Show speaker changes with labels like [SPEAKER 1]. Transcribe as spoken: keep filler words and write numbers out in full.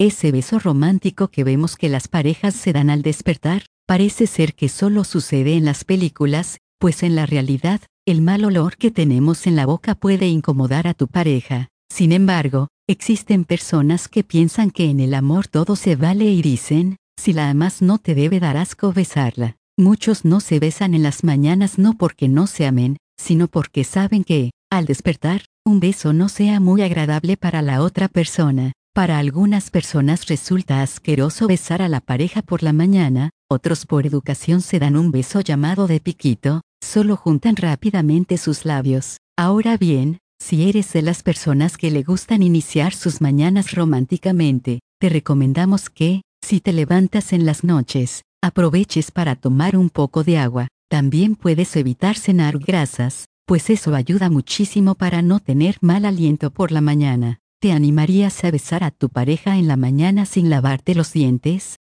[SPEAKER 1] Ese beso romántico que vemos que las parejas se dan al despertar, parece ser que solo sucede en las películas, pues en la realidad, el mal olor que tenemos en la boca puede incomodar a tu pareja. Sin embargo, existen personas que piensan que en el amor todo se vale y dicen, si la amas no te debe dar asco besarla. Muchos no se besan en las mañanas no porque no se amen, sino porque saben que, al despertar, un beso no sea muy agradable para la otra persona. Para algunas personas resulta asqueroso besar a la pareja por la mañana, otros por educación se dan un beso llamado de piquito, solo juntan rápidamente sus labios. Ahora bien, si eres de las personas que le gustan iniciar sus mañanas románticamente, te recomendamos que, si te levantas en las noches, aproveches para tomar un poco de agua. También puedes evitar cenar grasas, pues eso ayuda muchísimo para no tener mal aliento por la mañana. ¿Te animarías a besar a tu pareja en la mañana sin lavarte los dientes?